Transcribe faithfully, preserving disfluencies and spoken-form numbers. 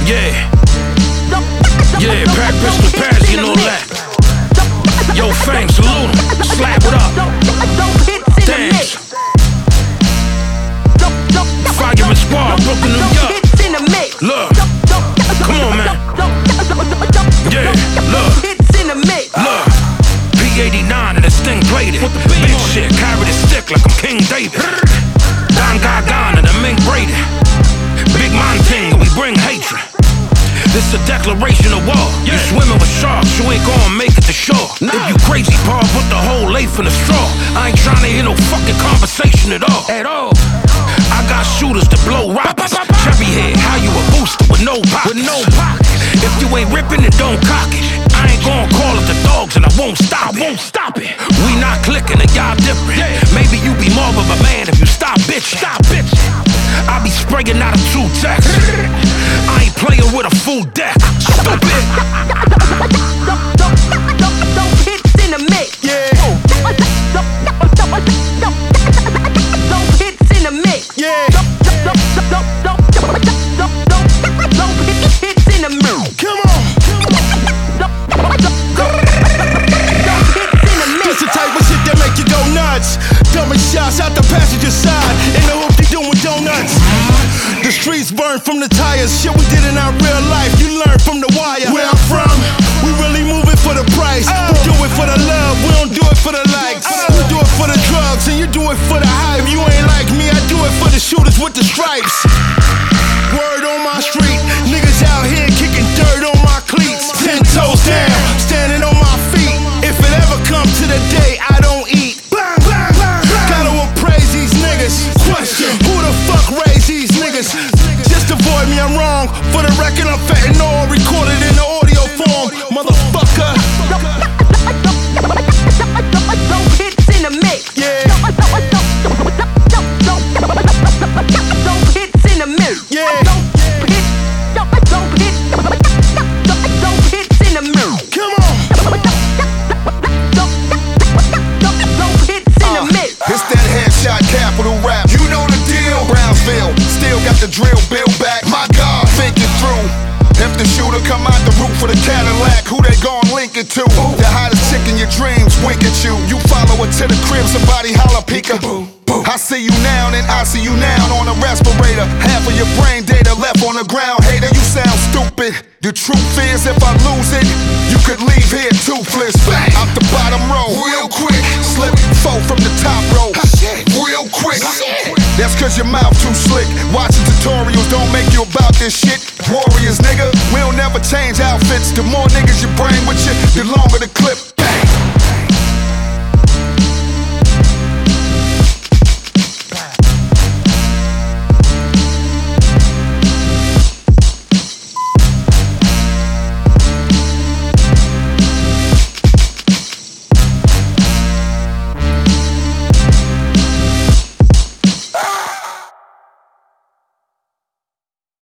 Yeah. Yeah, pack pistol pads, you know that. Yo, fame, salute him. Slap it up. Dance. Fireman Squad, Brooklyn, New York. Look. Come on, man. Yeah, look. Look. P eighty-nine and this thing played it. Big shit, carried a stick like I'm King David. Don Gargan and the Mink Brady. Big Monting, we bring hatred. This a declaration of war. You swimming with sharks, you ain't gonna make it to shore. If you crazy, Paul, put the whole leaf in the straw. I ain't trying to hear no fucking conversation at all. At all. I got shooters to blow rockets. Chubby head, how you a booster with no pockets? With no pockets. If you ain't ripping it, don't cock it. I ain't gonna call it the dogs and I won't stop it. I won't stop it. We not clicking and y'all different. Maybe you be more of a man if you stop bitching. Stop bitching. I be spraying out of two texts. I ain't playing with a full deck. Stupid. Don't hits in the mix. Yeah. Don't hits in the mix. Yeah. Don't hits in the mix. Come on. This the type of shit that make you go nuts. Dumping shots out the passenger side in the hoop they doing donuts. The streets burn from the tires. Shit we did in our real life, you learn from the wire. Where I'm from, we really move it for the price. We do it for the love, we don't do it for the likes. We do it for the drugs and you do it for the hype. You ain't like me, I do it for the shooters with the stripes. Word on my street, niggas out here kicking dirt on my cleats. Ten toes down, standing on my feet. If it ever comes to the day I don't eat, gotta appraise these niggas. Question, who the fuck raised these niggas? Just avoid me, I'm wrong. For the record, I'm fentanyl, recorded in the audio form. Motherfucker. Don't hits in the mix. Yeah. Don't hits in the mix. Yeah. Don't hit. Don't hit. Don't hits in the mix. Come on. Don't hits in the mix. It's that headshot capital rap. You know the deal. Brownsville, still got the drill bill back. My God, think it through. If the shooter come out the roof for the Cadillac, who they gon' link it to? The hottest chick in your dreams, wink at you. You follow her to the crib, somebody holla pika. I see you now, and I see you now on a respirator. Half of your brain data left on the ground. Hater, you sound stupid. The truth is, if I lose it, you could leave here toothless. Out the bottom row, real quick. Slip four from the top row, real quick. That's cause your mouth too slick. Watching tutorials don't make you about this shit. Warriors, nigga, we don't never change outfits. The more